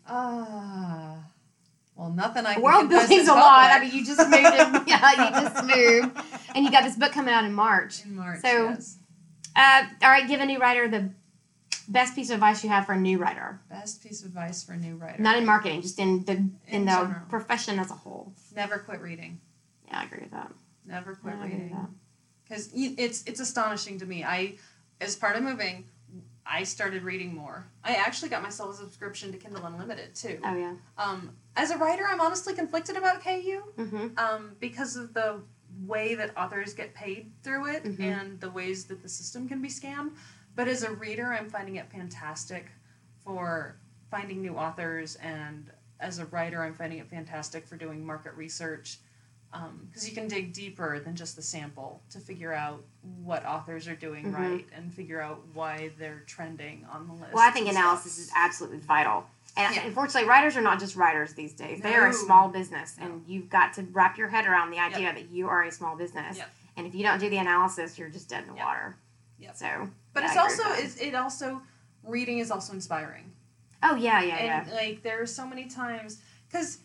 Well, nothing I can World building's a lot. I mean, you just moved it. Yeah, you just moved. And you got this book coming out in March. Yes. All right, give a new writer the best piece of advice you have for a new writer. Best piece of advice for a new writer. Not in marketing, just in the profession as a whole. Never quit reading. Yeah, I agree with that. Never quit reading. Because it's astonishing to me. As part of moving, I started reading more. I actually got myself a subscription to Kindle Unlimited, too. Oh, yeah. As a writer, I'm honestly conflicted about KU. Mm-hmm. Because of the way that authors get paid through it and the ways that the system can be scammed. But as a reader, I'm finding it fantastic for finding new authors. And as a writer, I'm finding it fantastic for doing market research. Because you can dig deeper than just the sample to figure out what authors are doing right and figure out why they're trending on the list. Well, I think analysis is absolutely vital. And unfortunately, writers are not just writers these days. They are a small business, and you've got to wrap your head around the idea that you are a small business. Yep. And if you don't do the analysis, you're just dead in the water. Yep. So, but reading is also inspiring. Oh, yeah. And, like, there are so many times, because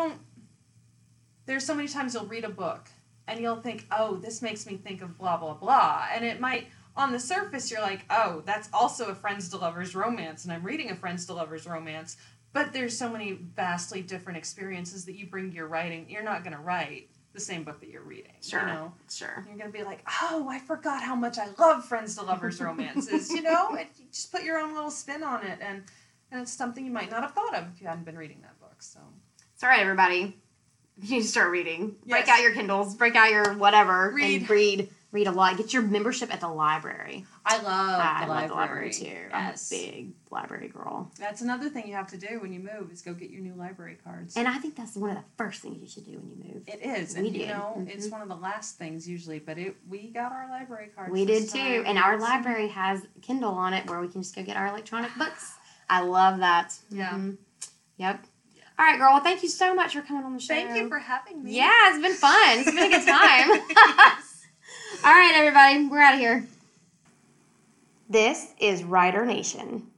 there's so many times you'll read a book and you'll think, oh, this makes me think of blah, blah, blah. And it might, on the surface, you're like, oh, that's also a friends to lovers romance, and I'm reading a friends to lovers romance. But there's so many vastly different experiences that you bring to your writing. You're not going to write the same book that you're reading. Sure. You know? Sure. You're going to be like, oh, I forgot how much I love friends to lovers romances. You just put your own little spin on it. And it's something you might not have thought of if you hadn't been reading that book. So it's all right, everybody. You need to start reading. Yes. Break out your Kindles. Break out your whatever. And read a lot. Get your membership at the library. I love the library too. Yes. I'm a big library girl. That's another thing you have to do when you move is go get your new library cards. And I think that's one of the first things you should do when you move. It is. And it's one of the last things usually, but we got our library cards. We did too. And our library has Kindle on it where we can just go get our electronic books. I love that. Yeah. Mm-hmm. Yep. All right, girl. Well, thank you so much for coming on the show. Thank you for having me. Yeah, it's been fun. It's been a good time. All right, everybody. We're out of here. This is Writer Nation.